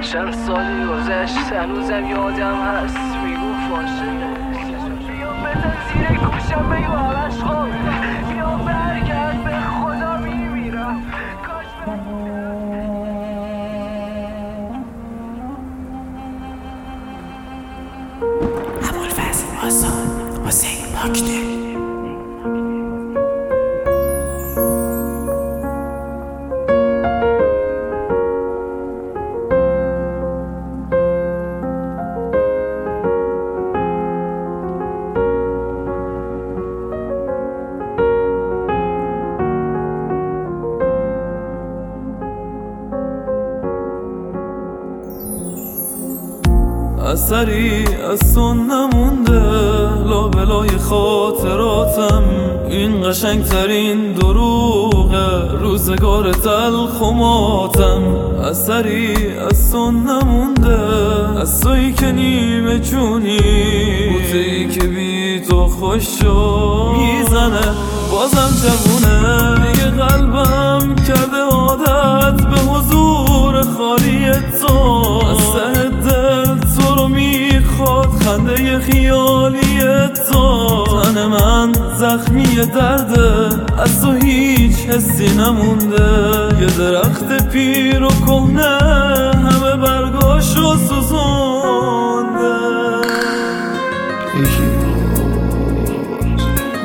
چند سالی گذشت هنوزم یادم هست میگو فاصله بیا بزن زیر گوشم بگو همش خوابه بیا برگرد به خدا میمیرم ابوالفضل آسان حسین پاکده. اثری از تو نمونده لابلای خاطراتم، این قشنگترین دروغه روزگار تلخ و ماتم. اثری از تو نمونده، از تویی که نیمه جونی، بوته‌ای که بی تو خوشو میزنه بازم جوونه. دیگه قلبم کرده عادت به حضور خالی تو، از ته دل تو رو میخواد خنده خیالی تو. تن من زخمی درده، از تو هیچ حسی نمونده. یه درخت پیر و کهنه همه برگاشو سوزونده. یکی بود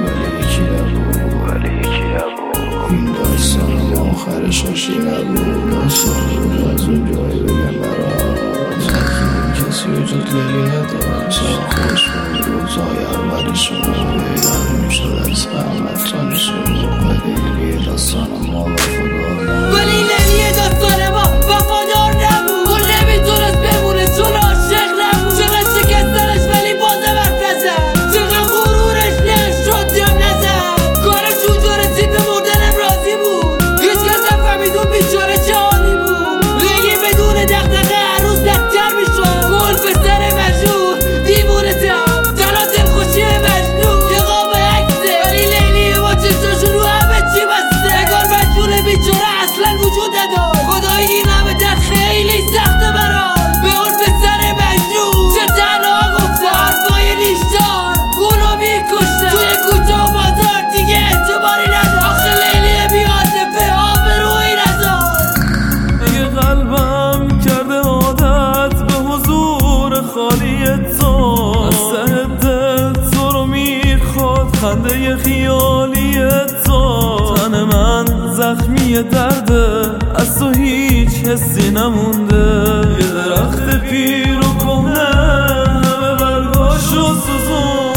ولی یکی نبود. این داستان آخرش هاشی نبود. داستان از اون جایی بگم برات کسی وجود لیلی نداشت. خوش بود روزهای اولشون بیدار میشد از قهمتانشون. ولی لیلی داستان ما وفادار ولی لیلی داستان ما وفادار نبود. اون نمیتونست بمونه چون عاشق نبود. چقدر شکستنش ولی بازم حرف نزد. چقدر غرورش نشد یا نزد. کارش اونجوره تیپ مردنم راضی بود. هیچ کس نفهمید اون بیچاره چه حالی بود. لیلی بدون دغدغه هر روز بدتر میشد. گل به سر مجنون دیوونه تم تنها دلخوشی مجنون یه قاب عکسه. ولی لیلی با چشماشون رو همه چی بسته. انگار مجنون بیچاره اصلا وجود نداشت. خدایی این همه درد خیلی سخته برام. به اون پسر مجنون چه تنها گفته حرفای نیشدار اونو میکشته. توی کوچه و بازار دیگه اعتباری نداشت. آخه لیلی بی‌عاطفه آبرویی نداشت. دیگه قلبم کرده عادت به حضور خالی تو، از ته دل تو رو میخواد خنده خیالی تو. تن من زخمی درده، از تو هیچ حسی نمونده. یه درخت پیر و کهنه همه برگاشو سوزونده.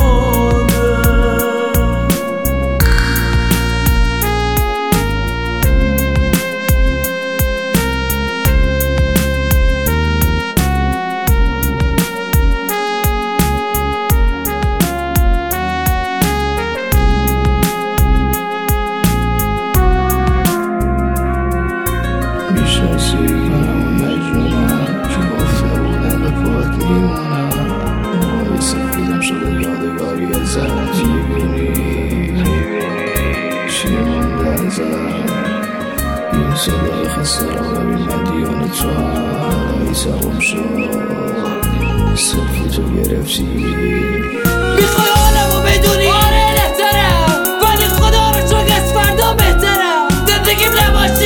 میشناسی من اون مجنونم که گفته بودم به پات میمونم. موهای سفیدم شده یادگاری ازت. میبینی چی مونده ازت. این صدای خسته را ببین مدیون تو هایی تموم شد. سلفی تو گرفتی. میخوای عالمو بدونی آره نهترم، ولی خدا رو چون از فردا بهترم. زندگیم نباشه